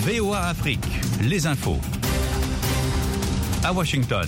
VOA Afrique, les infos. À Washington.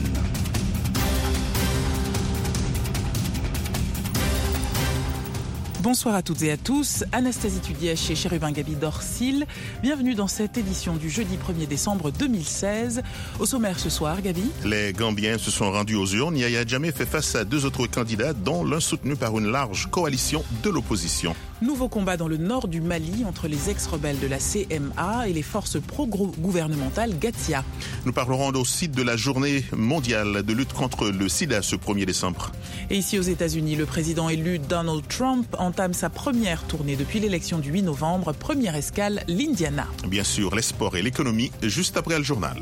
Bonsoir à toutes et à tous, Anastasie Tudièche et Chérubin Gaby Dorsil. Bienvenue dans cette édition du jeudi 1er décembre 2016. Au sommaire ce soir, Gaby. Les Gambiens se sont rendus aux urnes. Yahya Jammeh fait face à deux autres candidats, dont l'un soutenu par une large coalition de l'opposition. Nouveau combat dans le nord du Mali entre les ex-rebelles de la CMA et les forces pro-gouvernementales Gatia. Nous parlerons aussi de la journée mondiale de lutte contre le sida ce 1er décembre. Et ici aux États-Unis, le président élu Donald Trump entame sa première tournée depuis l'élection du 8 novembre. Première escale, l'Indiana. Bien sûr, les sports et l'économie, juste après le journal.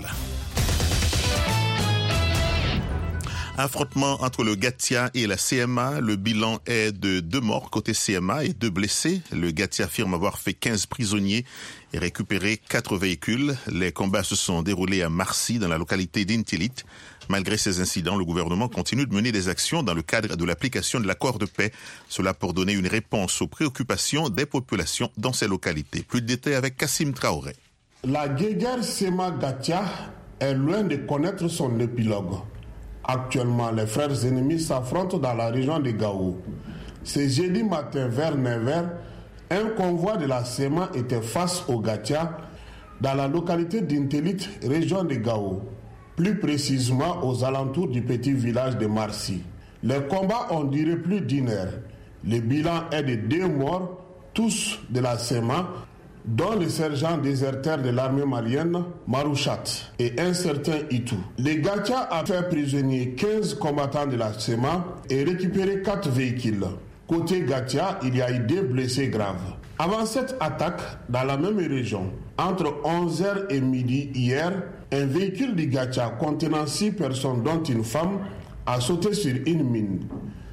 Affrontement entre le Gatia et la CMA. Le bilan est de 2 morts côté CMA et 2 blessés. Le Gatia affirme avoir fait 15 prisonniers et récupéré 4 véhicules. Les combats se sont déroulés à Marcy, dans la localité d'Intilit. Malgré ces incidents, le gouvernement continue de mener des actions dans le cadre de l'application de l'accord de paix. Cela pour donner une réponse aux préoccupations des populations dans ces localités. Plus de détails avec Kassim Traoré. La guerre CMA-Gatia est loin de connaître son épilogue. Actuellement, les frères ennemis s'affrontent dans la région de Gao. Ce jeudi matin vers 9h, un convoi de la CMA était face au Gatia dans la localité d'Intelit, région de Gao, plus précisément aux alentours du petit village de Marcy. Les combats ont duré plus d'1 heure. Le bilan est de 2 morts, tous de la CMA, dont le sergent déserteur de l'armée malienne, Marouchat, et un certain Itou. Le Gatia a fait prisonnier 15 combattants de la CMA et récupéré 4 véhicules. Côté Gatia, il y a eu 2 blessés graves. Avant cette attaque, dans la même région, entre 11h et midi hier, un véhicule du Gatia contenant 6 personnes dont une femme a sauté sur une mine.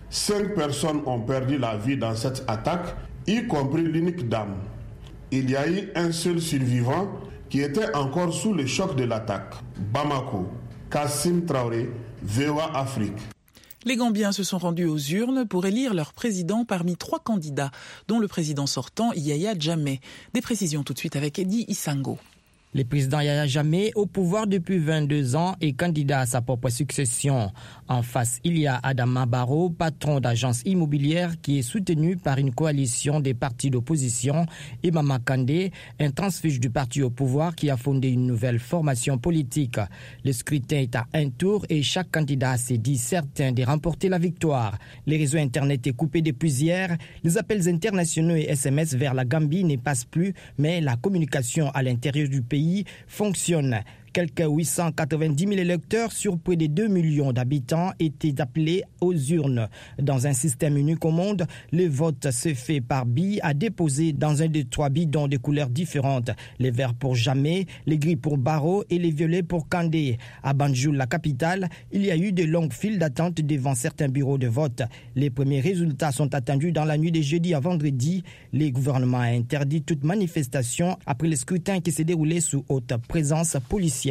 5 personnes ont perdu la vie dans cette attaque, y compris l'unique dame. Il y a eu un seul survivant qui était encore sous le choc de l'attaque. Bamako, Kassim Traoré, VOA Afrique. Les Gambiens se sont rendus aux urnes pour élire leur président parmi 3 candidats, dont le président sortant Yahya Jammeh. Des précisions tout de suite avec Eddie Isango. Le président Yahya Jammeh, au pouvoir depuis 22 ans, est candidat à sa propre succession. En face, il y a Adama Barrow, patron d'agence immobilière, qui est soutenu par une coalition des partis d'opposition, et Mama Kandé, un transfuge du parti au pouvoir qui a fondé une nouvelle formation politique. Le scrutin est à un tour et chaque candidat s'est dit certain de remporter la victoire. Les réseaux Internet est coupé depuis hier. Les appels internationaux et SMS vers la Gambie ne passent plus, mais la communication à l'intérieur du pays fonctionne. Quelques 890 000 électeurs sur près de 2 millions d'habitants étaient appelés aux urnes. Dans un système unique au monde, le vote se fait par billes à déposer dans un des 3 bidons de couleurs différentes. Les verts pour Jammeh, les gris pour Barrow et les violets pour Kandé. À Banjul, la capitale, il y a eu de longues files d'attente devant certains bureaux de vote. Les premiers résultats sont attendus dans la nuit de jeudi à vendredi. Le gouvernement a interdit toute manifestation après le scrutin qui s'est déroulé sous haute présence policière.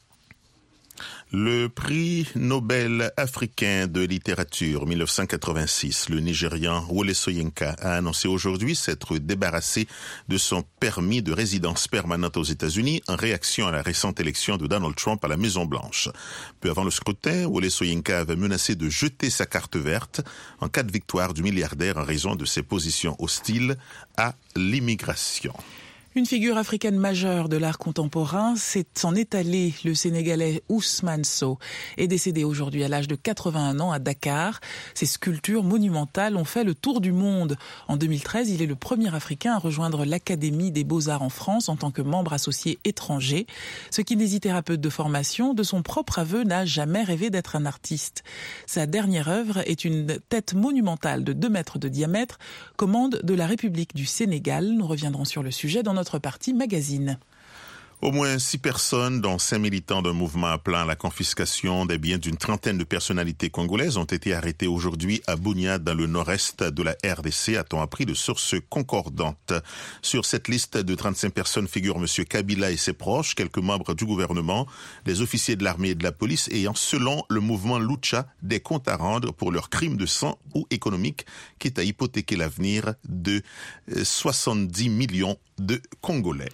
Le prix Nobel africain de littérature 1986, le Nigérian Wole Soyinka a annoncé aujourd'hui s'être débarrassé de son permis de résidence permanente aux États-Unis en réaction à la récente élection de Donald Trump à la Maison-Blanche. Peu avant le scrutin, Wole Soyinka avait menacé de jeter sa carte verte en cas de victoire du milliardaire en raison de ses positions hostiles à l'immigration. Une figure africaine majeure de l'art contemporain s'en est allé. Le Sénégalais Ousmane Sow est décédé aujourd'hui à l'âge de 81 ans à Dakar. Ses sculptures monumentales ont fait le tour du monde. En 2013, il est le premier Africain à rejoindre l'Académie des Beaux-Arts en France en tant que membre associé étranger. Ce kinésithérapeute de formation, de son propre aveu, n'a jamais rêvé d'être un artiste. Sa dernière œuvre est une tête monumentale de 2 mètres de diamètre, commande de la République du Sénégal. Nous reviendrons sur le sujet dans notre partie magazine. Au moins 6 personnes, dont 5 militants d'un mouvement appelant à la confiscation des biens d'une trentaine de personnalités congolaises, ont été arrêtées aujourd'hui à Bunia, dans le nord-est de la RDC, a-t-on appris de sources concordantes. Sur cette liste de 35 personnes figurent M. Kabila et ses proches, quelques membres du gouvernement, des officiers de l'armée et de la police ayant, selon le mouvement Lucha, des comptes à rendre pour leurs crimes de sang ou économiques, quitte à hypothéquer l'avenir de 70 millions de Congolais.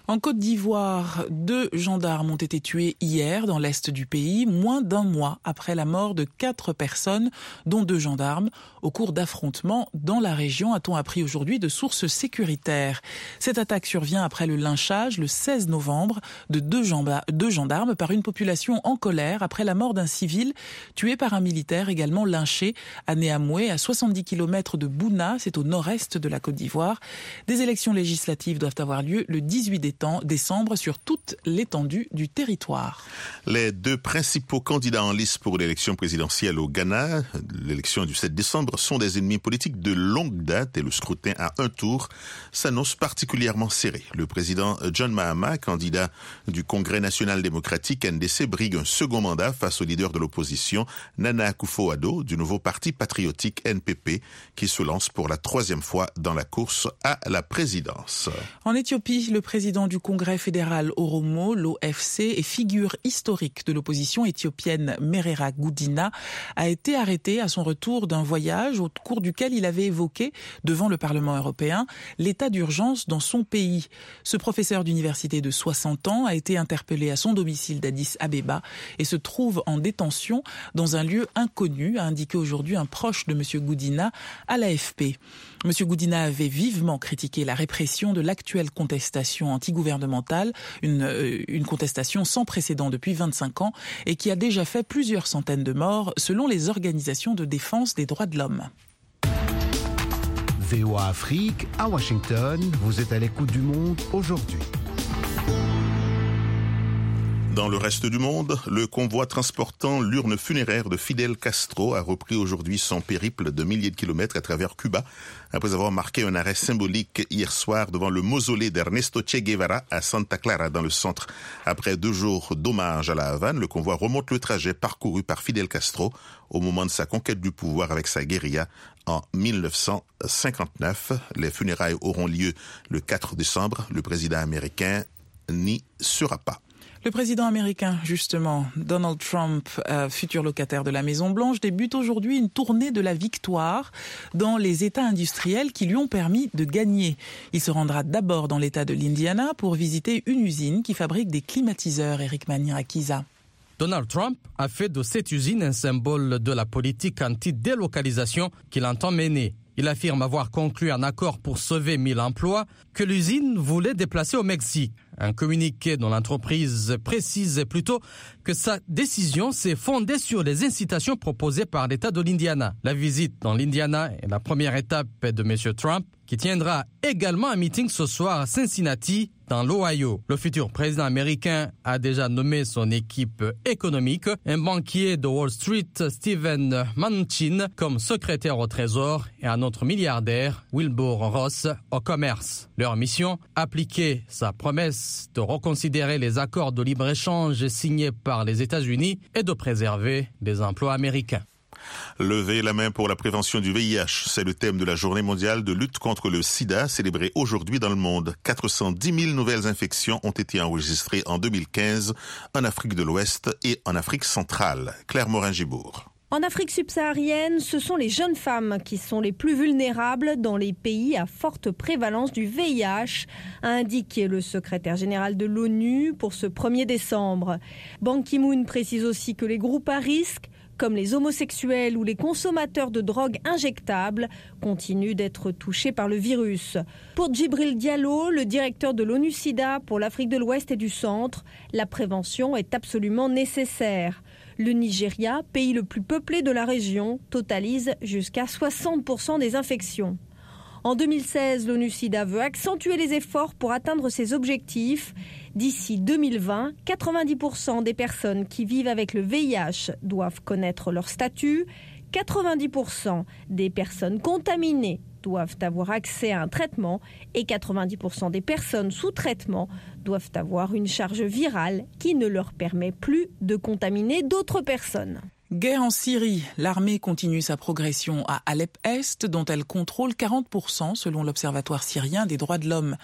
En Côte d'Ivoire, 2 gendarmes ont été tués hier dans l'est du pays, moins d'un mois après la mort de 4 personnes, dont 2 gendarmes, au cours d'affrontements dans la région, a-t-on appris aujourd'hui de sources sécuritaires. Cette attaque survient après le lynchage, le 16 novembre, de 2 gendarmes par une population en colère après la mort d'un civil tué par un militaire également lynché à Néamoué, à 70 km de Bouna, c'est au nord-est de la Côte d'Ivoire. Des élections législatives doivent avoir lieu le 18 décembre sur toute l'étendue du territoire. Les 2 principaux candidats en lice pour l'élection présidentielle au Ghana, l'élection du 7 décembre, sont des ennemis politiques de longue date et le scrutin à un tour s'annonce particulièrement serré. Le président John Mahama, candidat du Congrès national démocratique NDC, brigue un second mandat face au leader de l'opposition Nana Akufo-Addo du nouveau parti patriotique NPP qui se lance pour la 3e fois dans la course à la présidence. En Éthiopie, le président du Congrès fédéral Oromo, l'OFC, et figure historique de l'opposition éthiopienne Merera Gudina, a été arrêté à son retour d'un voyage au cours duquel il avait évoqué, devant le Parlement européen, l'état d'urgence dans son pays. Ce professeur d'université de 60 ans a été interpellé à son domicile d'Addis Abeba et se trouve en détention dans un lieu inconnu, a indiqué aujourd'hui un proche de M. Gudina à l'AFP. M. Gudina avait vivement critiqué la répression de l'actuelle contestation antigouvernementale, une contestation sans précédent depuis 25 ans et qui a déjà fait plusieurs centaines de morts selon les organisations de défense des droits de l'homme. VOA Afrique, à Washington, vous êtes à l'écoute du monde aujourd'hui. Dans le reste du monde, le convoi transportant l'urne funéraire de Fidel Castro a repris aujourd'hui son périple de milliers de kilomètres à travers Cuba, après avoir marqué un arrêt symbolique hier soir devant le mausolée d'Ernesto Che Guevara à Santa Clara dans le centre. Après 2 jours d'hommage à la Havane, le convoi remonte le trajet parcouru par Fidel Castro au moment de sa conquête du pouvoir avec sa guérilla en 1959. Les funérailles auront lieu le 4 décembre. Le président américain n'y sera pas. Le président américain, justement, Donald Trump, futur locataire de la Maison-Blanche, débute aujourd'hui une tournée de la victoire dans les États industriels qui lui ont permis de gagner. Il se rendra d'abord dans l'État de l'Indiana pour visiter une usine qui fabrique des climatiseurs. Eric Manier-Akiza. Donald Trump a fait de cette usine un symbole de la politique anti-délocalisation qu'il entend mener. Il affirme avoir conclu un accord pour sauver 1000 emplois que l'usine voulait déplacer au Mexique. Un communiqué dont l'entreprise précise plutôt que sa décision s'est fondée sur les incitations proposées par l'État de l'Indiana. La visite dans l'Indiana est la première étape de M. Trump, qui tiendra également un meeting ce soir à Cincinnati, dans l'Ohio. Le futur président américain a déjà nommé son équipe économique, un banquier de Wall Street, Steven Mnuchin, comme secrétaire au Trésor et un autre milliardaire, Wilbur Ross, au commerce. Leur mission, appliquer sa promesse de reconsidérer les accords de libre-échange signés par les États-Unis et de préserver les emplois américains. Lever la main pour la prévention du VIH, c'est le thème de la journée mondiale de lutte contre le sida célébrée aujourd'hui dans le monde. 410 000 nouvelles infections ont été enregistrées en 2015 en Afrique de l'Ouest et en Afrique centrale. Claire Morin-Gibourg. En Afrique subsaharienne, ce sont les jeunes femmes qui sont les plus vulnérables dans les pays à forte prévalence du VIH, a indiqué le secrétaire général de l'ONU pour ce 1er décembre. Ban Ki-moon précise aussi que les groupes à risque, comme les homosexuels ou les consommateurs de drogues injectables, continuent d'être touchés par le virus. Pour Djibril Diallo, le directeur de l'ONU-SIDA pour l'Afrique de l'Ouest et du Centre, la prévention est absolument nécessaire. Le Nigeria, pays le plus peuplé de la région, totalise jusqu'à 60% des infections. En 2016, l'ONU-SIDA veut accentuer les efforts pour atteindre ses objectifs. D'ici 2020, 90% des personnes qui vivent avec le VIH doivent connaître leur statut. 90% des personnes contaminées doivent avoir accès à un traitement et 90% des personnes sous traitement doivent avoir une charge virale qui ne leur permet plus de contaminer d'autres personnes. Guerre en Syrie. L'armée continue sa progression à Alep-Est, dont elle contrôle 40% selon l'Observatoire syrien des droits de l'homme.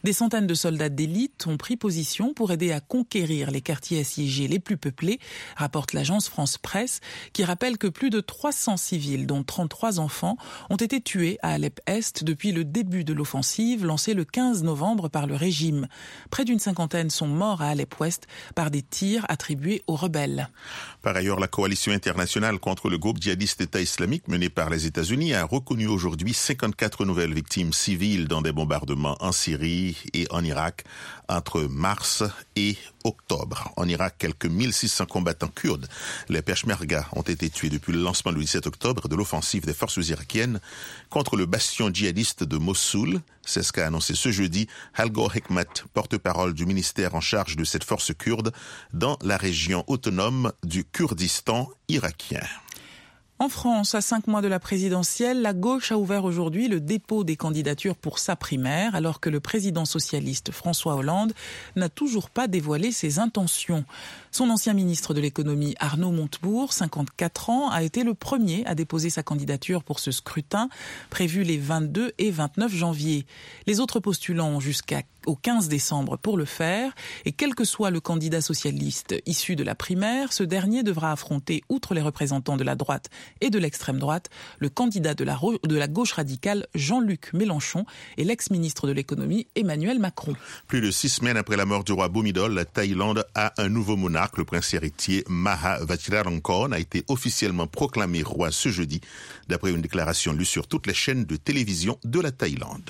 Des centaines de soldats d'élite ont pris position pour aider à conquérir les quartiers assiégés les plus peuplés, rapporte l'agence France Presse, qui rappelle que plus de 300 civils, dont 33 enfants, ont été tués à Alep-Est depuis le début de l'offensive lancée le 15 novembre par le régime. Près d'une cinquantaine sont morts à Alep-Ouest par des tirs attribués aux rebelles. Par ailleurs, la coalition internationale contre le groupe djihadiste État islamique mené par les États-Unis a reconnu aujourd'hui 54 nouvelles victimes civiles dans des bombardements en Syrie et en Irak entre mars et octobre. En Irak, quelques 1600 combattants kurdes, les Peshmerga, ont été tués depuis le lancement le 17 octobre de l'offensive des forces irakiennes contre le bastion djihadiste de Mossoul. C'est ce qu'a annoncé ce jeudi Halgor Hekmat, porte-parole du ministère en charge de cette force kurde dans la région autonome du Kurdistan irakien. En France, à 5 mois de la présidentielle, la gauche a ouvert aujourd'hui le dépôt des candidatures pour sa primaire, alors que le président socialiste François Hollande n'a toujours pas dévoilé ses intentions. Son ancien ministre de l'économie Arnaud Montebourg, 54 ans, a été le premier à déposer sa candidature pour ce scrutin, prévu les 22 et 29 janvier. Les autres postulants ont jusqu'au 15 décembre pour le faire, et quel que soit le candidat socialiste issu de la primaire, ce dernier devra affronter, outre les représentants de la droite et de l'extrême droite, le candidat de la gauche radicale Jean-Luc Mélenchon et l'ex-ministre de l'économie Emmanuel Macron. Plus de 6 semaines après la mort du roi Bhumibol, la Thaïlande a un nouveau monarque. Le prince héritier Maha Vajiralongkorn a été officiellement proclamé roi ce jeudi, d'après une déclaration lue sur toutes les chaînes de télévision de la Thaïlande.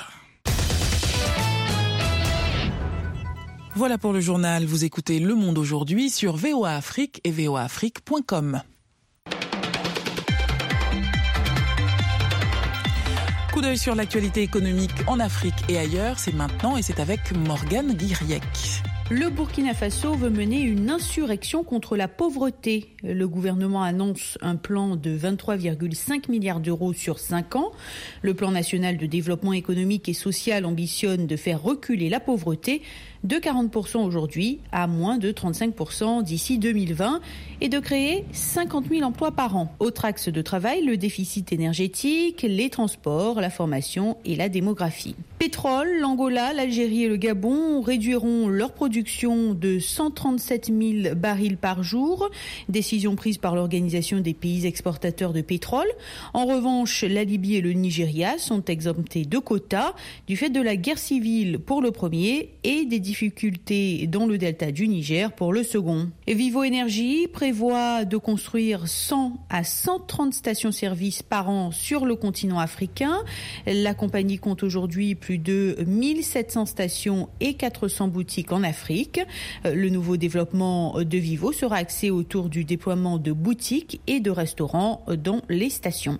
Voilà pour le journal. Vous écoutez Le Monde aujourd'hui sur VOA Afrique et voaafrique.com. Coup d'œil sur l'actualité économique en Afrique et ailleurs, c'est maintenant et c'est avec Morgane Guiriec. Le Burkina Faso veut mener une insurrection contre la pauvreté. Le gouvernement annonce un plan de 23,5 milliards d'euros sur 5 ans. Le plan national de développement économique et social ambitionne de faire reculer la pauvreté de 40% aujourd'hui à moins de 35% d'ici 2020 et de créer 50 000 emplois par an. Autre axe de travail, le déficit énergétique, les transports, la formation et la démographie. Pétrole, l'Angola, l'Algérie et le Gabon réduiront leur production de 137 000 barils par jour. Décision prise par l'Organisation des pays exportateurs de pétrole. En revanche, la Libye et le Nigeria sont exemptés de quotas du fait de la guerre civile pour le premier et des difficultés dans le delta du Niger pour le second. Et Vivo Énergie prévoit de construire 100 à 130 stations-service par an sur le continent africain. La compagnie compte aujourd'hui plus de 1700 stations et 400 boutiques en Afrique. Le nouveau développement de Vivo sera axé autour du déploiement de boutiques et de restaurants dans les stations.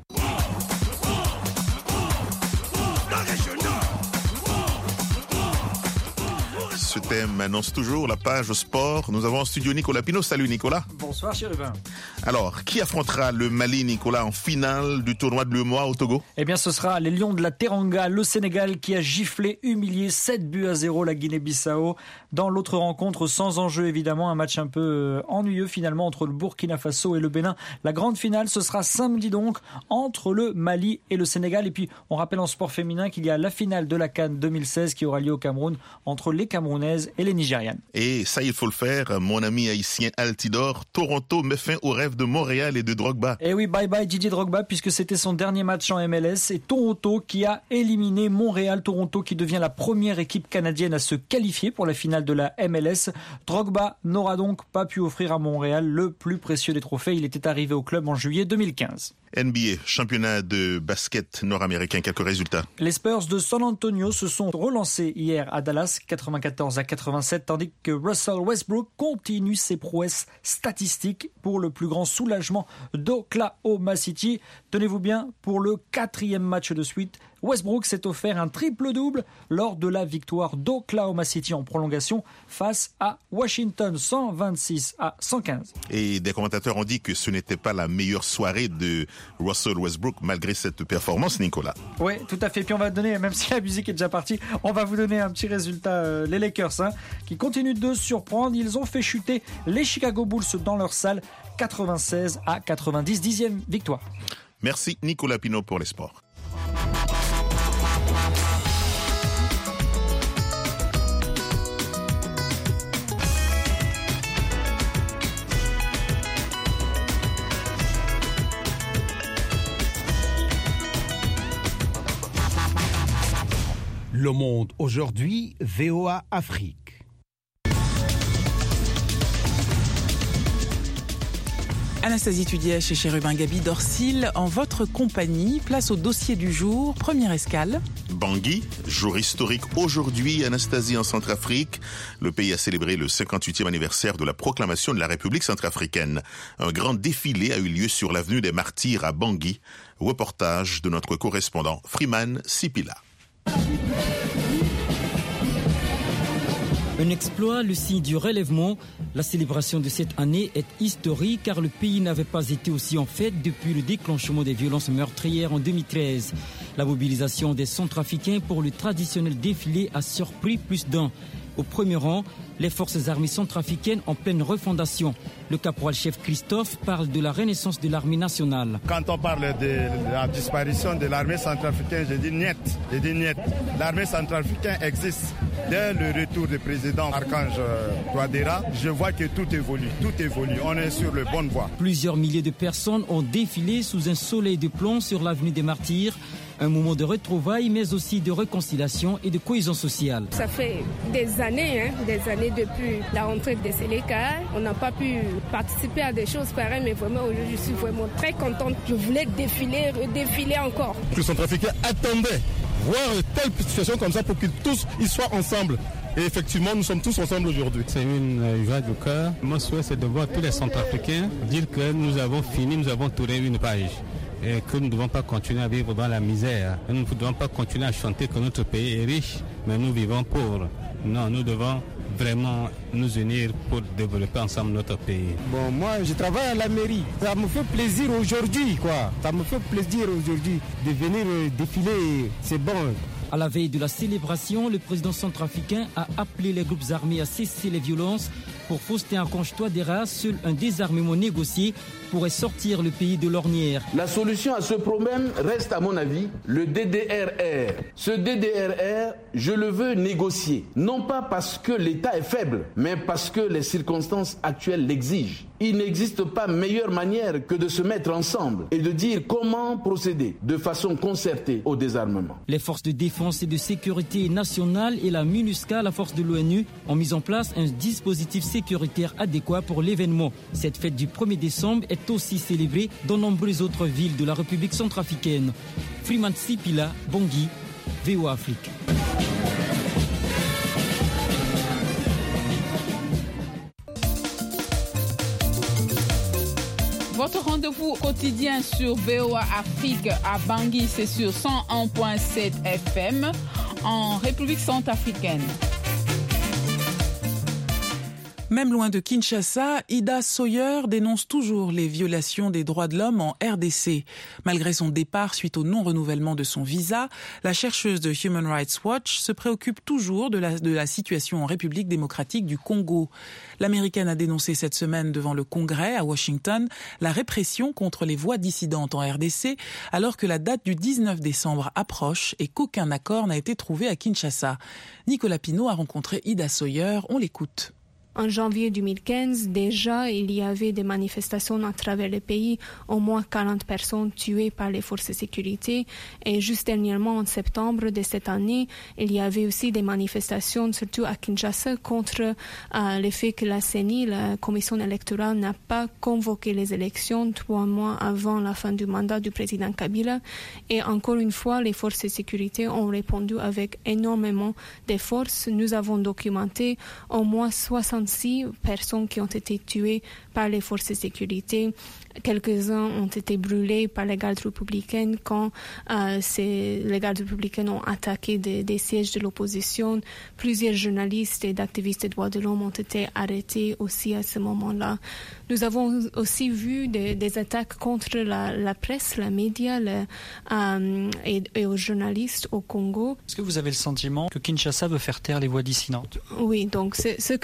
Ce thème annonce toujours la page sport. Nous avons en studio Nicolas Pinault. Salut Nicolas. Bonsoir Chérubin. Alors, qui affrontera le Mali, Nicolas, en finale du tournoi de l'UEMOA au Togo? Eh bien, ce sera les Lions de la Teranga, le Sénégal, qui a giflé, humilié 7-0 la Guinée-Bissau. Dans l'autre rencontre, sans enjeu évidemment, un match un peu ennuyeux finalement entre le Burkina Faso et le Bénin. La grande finale, ce sera samedi donc, entre le Mali et le Sénégal. Et puis, on rappelle en sport féminin qu'il y a la finale de la CAN 2016 qui aura lieu au Cameroun entre les Camerounaises et les Nigérianes. Et ça, il faut le faire, mon ami haïtien Altidore. Toronto met fin au rêve de Montréal et de Drogba. Et oui, bye bye Didier Drogba, puisque c'était son dernier match en MLS. Et Toronto qui a éliminé Montréal. Toronto qui devient la première équipe canadienne à se qualifier pour la finale de la MLS. Drogba n'aura donc pas pu offrir à Montréal le plus précieux des trophées. Il était arrivé au club en juillet 2015. NBA, championnat de basket nord-américain, quelques résultats. Les Spurs de San Antonio se sont relancés hier à Dallas, 94-87, tandis que Russell Westbrook continue ses prouesses statistiques pour le plus grand soulagement d'Oklahoma City. Tenez-vous bien, pour le 4e match de suite, Westbrook s'est offert un triple-double lors de la victoire d'Oklahoma City en prolongation face à Washington, 126-115. Et des commentateurs ont dit que ce n'était pas la meilleure soirée de Russell Westbrook malgré cette performance, Nicolas. Oui, tout à fait. Puis on va donner, même si la musique est déjà partie, on va vous donner un petit résultat. Les Lakers, qui continuent de surprendre. Ils ont fait chuter les Chicago Bulls dans leur salle, 96-90, 10e victoire. Merci Nicolas Pinault pour les sports. Le Monde aujourd'hui, VOA Afrique. Anastasie Tudièche et Chérubin Gabi d'Orsil, en votre compagnie, place au dossier du jour. Première escale. Bangui, jour historique aujourd'hui, Anastasie, en Centrafrique. Le pays a célébré le 58e anniversaire de la proclamation de la République centrafricaine. Un grand défilé a eu lieu sur l'avenue des Martyrs à Bangui. Reportage de notre correspondant Freeman Sipila. Un exploit, le signe du relèvement. La célébration de cette année est historique car le pays n'avait pas été aussi en fête depuis le déclenchement des violences meurtrières en 2013. La mobilisation des Centrafricains pour le traditionnel défilé a surpris plus d'un. Au premier rang, les forces armées centrafricaines en pleine refondation. Le caporal-chef Christophe parle de la renaissance de l'armée nationale. Quand on parle de la disparition de l'armée centrafricaine, je dis niet. L'armée centrafricaine existe. Dès le retour du président Archange Touadéra, je vois que tout évolue. On est sur le bonne voie. Plusieurs milliers de personnes ont défilé sous un soleil de plomb sur l'avenue des Martyrs. Un moment de retrouvailles, mais aussi de réconciliation et de cohésion sociale. Ça fait des années depuis la rentrée de Séléka. On n'a pas pu participer à des choses pareilles, mais vraiment aujourd'hui, je suis vraiment très contente. Je voulais redéfiler encore. Les Centrafricains attendaient voir une telle situation comme ça pour qu'ils tous ils soient ensemble. Et effectivement, nous sommes tous ensemble aujourd'hui. C'est une joie du cœur. Mon souhait, c'est de voir tous les Centrafricains dire que nous avons fini, nous avons tourné une page. Et que nous ne devons pas continuer à vivre dans la misère. Nous ne devons pas continuer à chanter que notre pays est riche, mais nous vivons pauvres. Non, nous devons vraiment nous unir pour développer ensemble notre pays. Bon, moi, je travaille à la mairie. Ça me fait plaisir aujourd'hui, Ça me fait plaisir aujourd'hui de venir défiler. C'est bon. À la veille de la célébration, le président centrafricain a appelé les groupes armés à cesser les violences. Pour Faustin Archange Touadéra, seul un désarmement négocié pourrait sortir le pays de l'ornière. La solution à ce problème reste, à mon avis, le DDRR. Ce DDRR, je le veux négocier. Non pas parce que l'État est faible, mais parce que les circonstances actuelles l'exigent. Il n'existe pas meilleure manière que de se mettre ensemble et de dire comment procéder de façon concertée au désarmement. Les forces de défense et de sécurité nationale et la MINUSCA, la force de l'ONU, ont mis en place un dispositif sécuritaire adéquat pour l'événement. Cette fête du 1er décembre est aussi célébrée dans nombreuses autres villes de la République centrafricaine. Freeman Sipila, Bangui, VOA Afrique. Votre rendez-vous quotidien sur VOA Afrique à Bangui, c'est sur 101.7 FM en République centrafricaine. Même loin de Kinshasa, Ida Sawyer dénonce toujours les violations des droits de l'homme en RDC. Malgré son départ suite au non-renouvellement de son visa, la chercheuse de Human Rights Watch se préoccupe toujours de la situation en République démocratique du Congo. L'Américaine a dénoncé cette semaine devant le Congrès à Washington la répression contre les voix dissidentes en RDC alors que la date du 19 décembre approche et qu'aucun accord n'a été trouvé à Kinshasa. Nicolas Pinault a rencontré Ida Sawyer, on l'écoute. En janvier 2015, déjà, il y avait des manifestations à travers le pays, au moins 40 personnes tuées par les forces de sécurité. Et juste dernièrement, en septembre de cette année, il y avait aussi des manifestations, surtout à Kinshasa, contre le fait que la CENI, la commission électorale, n'a pas convoqué les élections 3 mois avant la fin du mandat du président Kabila. Et encore une fois, les forces de sécurité ont répondu avec énormément de force. Nous avons documenté au moins 66 personnes qui ont été tuées par les forces de sécurité. Quelques-uns ont été brûlés par les gardes républicaines quand les gardes républicaines ont attaqué des sièges de l'opposition. Plusieurs journalistes et activistes des droits de l'homme ont été arrêtés aussi à ce moment-là. Nous avons aussi vu des attaques contre la presse, les médias et aux journalistes au Congo. Est-ce que vous avez le sentiment que Kinshasa veut faire taire les voix dissidentes? Oui, donc ce que nous avons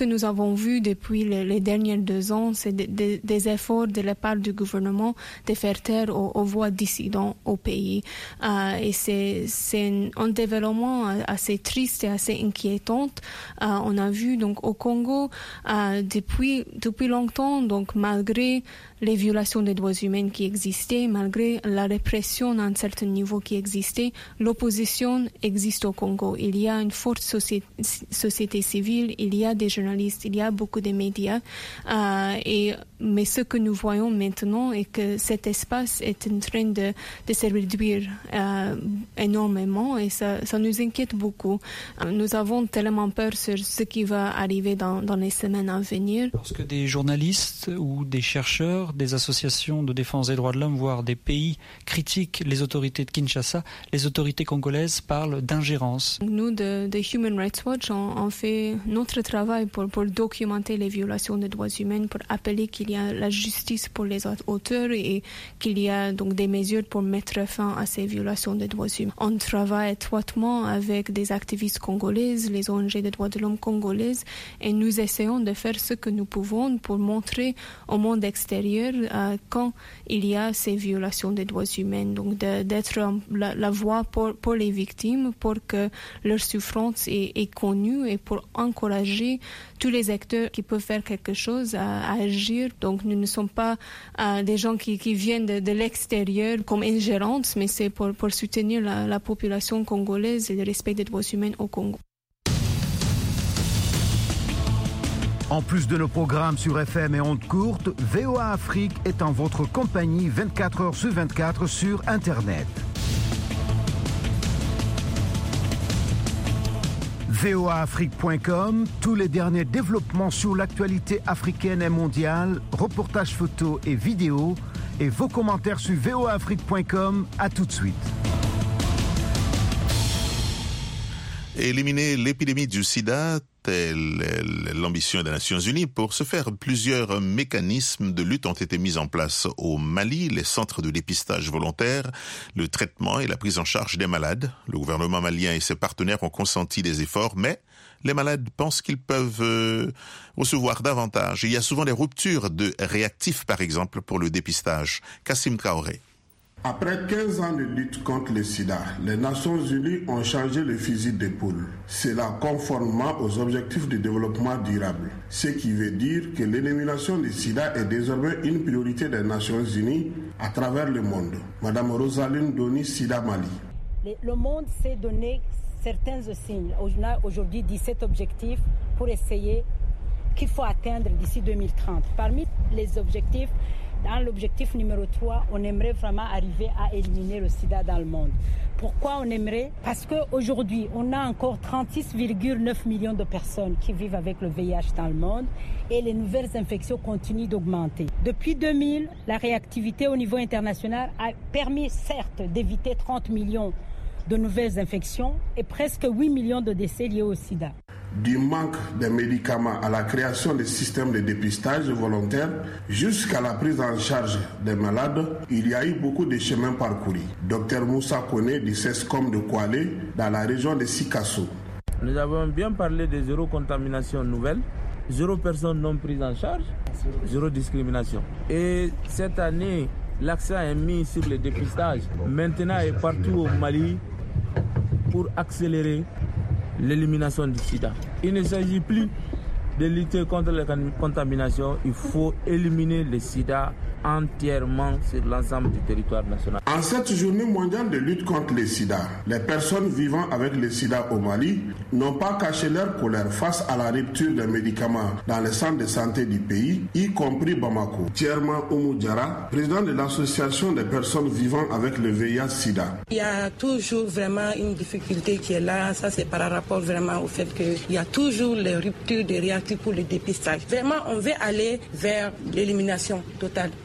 avons vu depuis les derniers 2 ans, c'est des efforts de la part du gouvernement de faire taire aux voix dissidentes au pays. Et c'est un développement assez triste et assez inquiétant. On a vu donc au Congo depuis longtemps, donc malgré les violations des droits humains qui existaient, malgré la répression à un certain niveau qui existait, l'opposition existe au Congo. Il y a une forte société civile, il y a des journalistes, il y a beaucoup de médias. Mais ce que nous voyons maintenant est que cet espace est en train de se réduire énormément et ça nous inquiète beaucoup. Nous avons tellement peur sur ce qui va arriver dans les semaines à venir. Parce que des journalistes ou des chercheurs, des associations de défense des droits de l'homme, voire des pays critiquent les autorités de Kinshasa, les autorités congolaises parlent d'ingérence. Nous, de Human Rights Watch, on fait notre travail pour documenter les violations des droits humains, pour appeler qu'il y a la justice pour les auteurs et qu'il y a donc des mesures pour mettre fin à ces violations des droits humains. On travaille étroitement avec des activistes congolaises, les ONG des droits de l'homme congolaises, et nous essayons de faire ce que nous pouvons pour montrer au monde extérieur quand il y a ces violations des droits humains. Donc d'être la voix pour les victimes, pour que leur souffrance est connue et pour encourager tous les acteurs qui peuvent faire quelque chose à agir. Donc nous ne sommes pas des gens qui viennent de l'extérieur comme ingérences, mais c'est pour soutenir la population congolaise et le respect des droits humains au Congo. En plus de nos programmes sur FM et ondes courtes, VOA Afrique est en votre compagnie 24 heures sur 24 sur Internet. voaafrique.com, tous les derniers développements sur l'actualité africaine et mondiale, reportages photos et vidéos, et vos commentaires sur voaafrique.com. À tout de suite. Éliminer l'épidémie du sida, telle l'ambition des Nations Unies. Pour ce faire, plusieurs mécanismes de lutte ont été mis en place au Mali, les centres de dépistage volontaire, le traitement et la prise en charge des malades. Le gouvernement malien et ses partenaires ont consenti des efforts, mais les malades pensent qu'ils peuvent recevoir davantage. Il y a souvent des ruptures de réactifs, par exemple, pour le dépistage. Kassim Traoré. Après 15 ans de lutte contre le sida, les Nations Unies ont changé le fusil d'épaule. Cela conformément aux objectifs de développement durable. Ce qui veut dire que l'élimination du sida est désormais une priorité des Nations Unies à travers le monde. Madame Rosaline Doni, Sida Mali. Le monde s'est donné certains signes. On a aujourd'hui 17 objectifs pour essayer qu'il faut atteindre d'ici 2030. Parmi les objectifs, dans l'objectif numéro 3, on aimerait vraiment arriver à éliminer le sida dans le monde. Pourquoi on aimerait ? Parce qu'aujourd'hui, on a encore 36,9 millions de personnes qui vivent avec le VIH dans le monde et les nouvelles infections continuent d'augmenter. Depuis 2000, la réactivité au niveau international a permis certes d'éviter 30 millions de nouvelles infections et presque 8 millions de décès liés au sida. Du manque de médicaments à la création des systèmes de dépistage volontaire jusqu'à la prise en charge des malades, il y a eu beaucoup de chemins parcourus. Dr Moussa Kone du CESCOM de Koualé dans la région de Sikasso. Nous avons bien parlé de zéro contamination nouvelle, 0 personnes non prises en charge, 0 discrimination. Et cette année, l'accent est mis sur le dépistage. Maintenant et partout au Mali pour accélérer l'élimination du sida. Il ne s'agit plus de lutter contre la contamination, il faut éliminer le sida entièrement sur l'ensemble du territoire national. En cette journée mondiale de lutte contre le sida, les personnes vivant avec le sida au Mali n'ont pas caché leur colère face à la rupture des médicaments dans les centres de santé du pays, y compris Bamako. Thierman Oumou Diarra, président de l'association des personnes vivant avec le VIH-Sida. Il y a toujours vraiment une difficulté qui est là, ça c'est par rapport vraiment au fait qu'il y a toujours les ruptures de réactifs pour le dépistage. Vraiment, on veut aller vers l'élimination totale.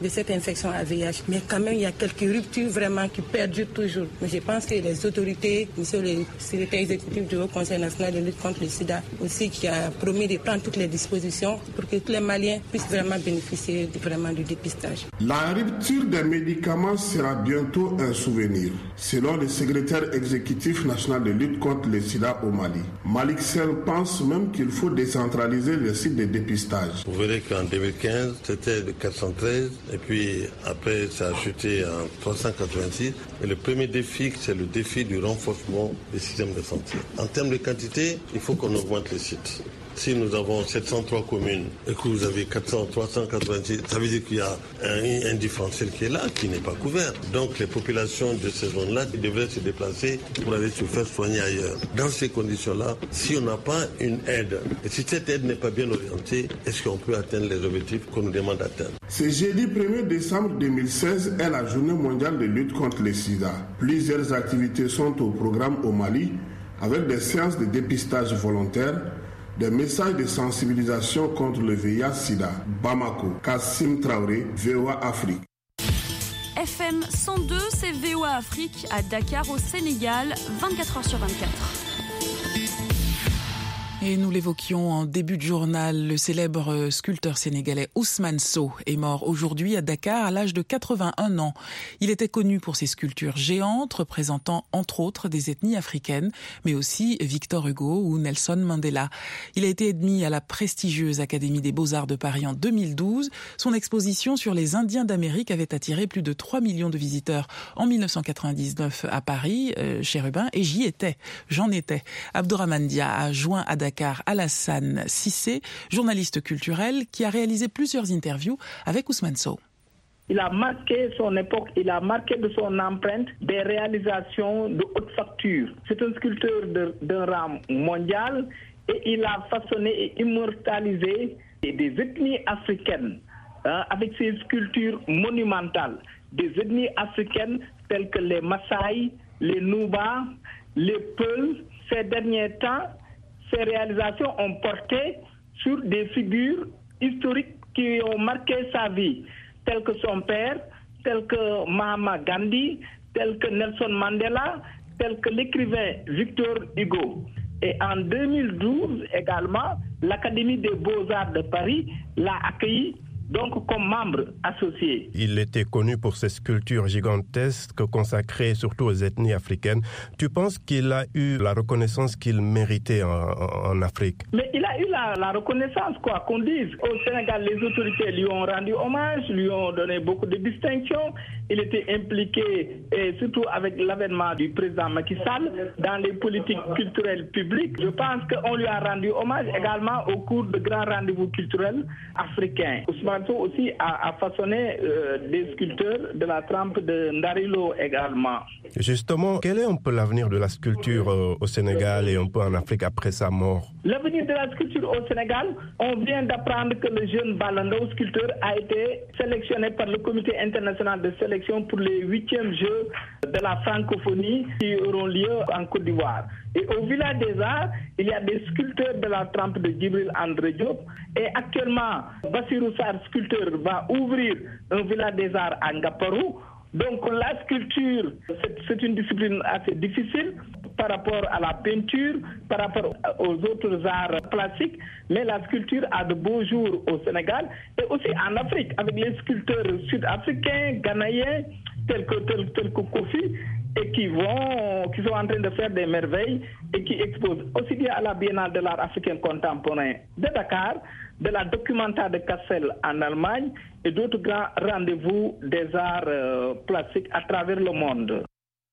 de cette infection à VIH. Mais quand même, il y a quelques ruptures vraiment qui perdurent toujours. Mais je pense que les autorités, monsieur le secrétaire exécutif du Haut Conseil national de lutte contre le sida, aussi qui a promis de prendre toutes les dispositions pour que tous les Maliens puissent vraiment bénéficier du dépistage. La rupture des médicaments sera bientôt un souvenir, selon le secrétaire exécutif national de lutte contre le sida au Mali. Malik Sel pense même qu'il faut décentraliser le site de dépistage. Vous verrez qu'en 2015, c'était de 413 et puis après ça a chuté en 386. Et le premier défi, c'est le défi du renforcement des systèmes de santé. En termes de quantité, il faut qu'on augmente les sites. Si nous avons 703 communes et que vous avez 386, ça veut dire qu'il y a un différentiel qui est là, qui n'est pas couvert. Donc les populations de ces zones-là devraient se déplacer pour aller se faire soigner ailleurs. Dans ces conditions-là, si on n'a pas une aide, et si cette aide n'est pas bien orientée, est-ce qu'on peut atteindre les objectifs qu'on nous demande d'atteindre? Ce jeudi 1er décembre 2016 est la journée mondiale de lutte contre le sida. Plusieurs activités sont au programme au Mali, avec des séances de dépistage volontaire, des messages de sensibilisation contre le VIH-Sida. Bamako, Kassim Traoré, VOA Afrique. FM 102, c'est VOA Afrique à Dakar au Sénégal, 24h sur 24. Et nous l'évoquions en début de journal, le célèbre sculpteur sénégalais Ousmane Sow est mort aujourd'hui à Dakar à l'âge de 81 ans. Il était connu pour ses sculptures géantes représentant entre autres des ethnies africaines, mais aussi Victor Hugo ou Nelson Mandela. Il a été admis à la prestigieuse Académie des Beaux-Arts de Paris en 2012. Son exposition sur les Indiens d'Amérique avait attiré plus de 3 millions de visiteurs en 1999 à Paris, chez Rubin, et j'en étais. Abdourahmane Dia a joint à Dakar Alassane Cissé, journaliste culturel, qui a réalisé plusieurs interviews avec Ousmane Sow. Il a marqué son époque, il a marqué de son empreinte des réalisations de haute facture. C'est un sculpteur d'un rang mondial et il a façonné et immortalisé des ethnies africaines avec ses sculptures monumentales. Des ethnies africaines telles que les Maasai, les Nuba, les Peuls. Ces derniers temps, ces réalisations ont porté sur des figures historiques qui ont marqué sa vie, tels que son père, tels que Mahatma Gandhi, tels que Nelson Mandela, tels que l'écrivain Victor Hugo. Et en 2012 également, l'Académie des Beaux-Arts de Paris l'a accueilli donc comme membre associé. Il était connu pour ses sculptures gigantesques consacrées surtout aux ethnies africaines. Tu penses qu'il a eu la reconnaissance qu'il méritait en Afrique? Mais il a eu la reconnaissance, quoi qu'on dise. Au Sénégal, les autorités lui ont rendu hommage, lui ont donné beaucoup de distinctions. Il était impliqué, et surtout avec l'avènement du président Macky Sall, dans les politiques culturelles publiques. Je pense qu'on lui a rendu hommage également au cours de grands rendez-vous culturels africains. Ousmane Sow aussi a façonné des sculpteurs de la trempe de Ndarilo également. Justement, quel est un peu l'avenir de la sculpture au Sénégal et un peu en Afrique après sa mort? L'avenir de la sculpture au Sénégal, on vient d'apprendre que le jeune Balando, sculpteur, a été sélectionné par le comité international de sélection pour les 8e Jeux de la francophonie qui auront lieu en Côte d'Ivoire. Et au Village des Arts, il y a des sculpteurs de la trempe de Djibril André Diop. Et actuellement, Bassirou Sarr, sculpteur, va ouvrir un Village des Arts à Ngaparou. Donc la sculpture, c'est une discipline assez difficile par rapport à la peinture, par rapport aux autres arts plastiques, mais la sculpture a de beaux jours au Sénégal et aussi en Afrique, avec les sculpteurs sud-africains, ghanéens, tels que Kofi, et qui sont en train de faire des merveilles et qui exposent aussi bien à la Biennale de l'art africain contemporain de Dakar, de la Documenta de Kassel en Allemagne et d'autres grands rendez-vous des arts plastiques à travers le monde.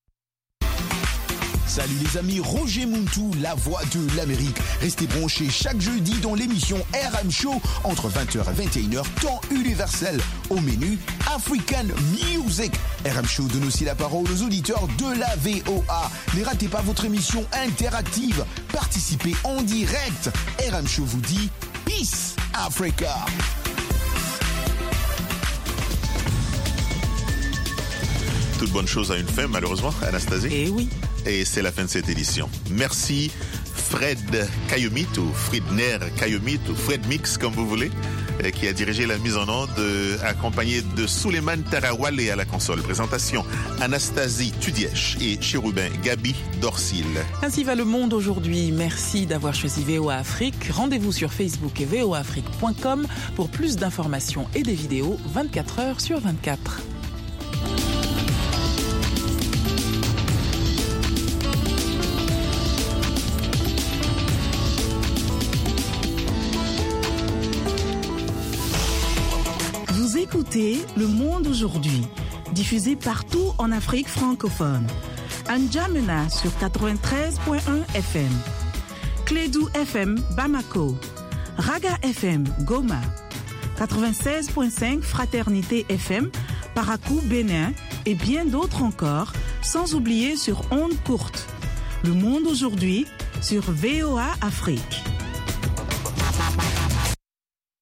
Salut les amis, Roger Muntu, la voix de l'Amérique. Restez branchés chaque jeudi dans l'émission RM Show entre 20h et 21h, temps universel. Au menu, African Music. RM Show donne aussi la parole aux auditeurs de la VOA. Ne ratez pas votre émission interactive. Participez en direct. RM Show vous dit Peace Africa. Toute bonne chose a une fin, malheureusement, Anastasie. Eh oui. Et c'est la fin de cette édition. Merci Fred Kayomit ou Friedner Kayomit ou Fred Mix comme vous voulez, qui a dirigé la mise en onde, accompagné de Souleymane Tarawale à la console. Présentation Anastasie Tudièche et Chérubin Gabi Dorsil. Ainsi va le monde aujourd'hui. Merci d'avoir choisi VOA Afrique. Rendez-vous sur Facebook et voaafrique.com pour plus d'informations et des vidéos 24 heures sur 24. Vous écoutez Le Monde aujourd'hui, diffusé partout en Afrique francophone. N'Djamena sur 93.1 FM, Clédou FM Bamako, Raga FM Goma, 96.5 Fraternité FM Parakou Bénin et bien d'autres encore, sans oublier sur ondes courtes. Le Monde aujourd'hui sur VOA Afrique.